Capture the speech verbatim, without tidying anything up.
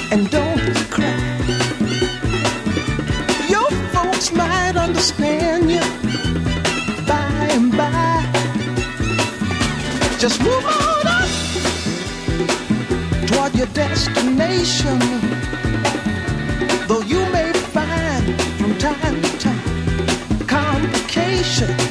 and don't cry. Your folks might understand you by and by. Just move on up toward your destination. Though you may find from time to time complications,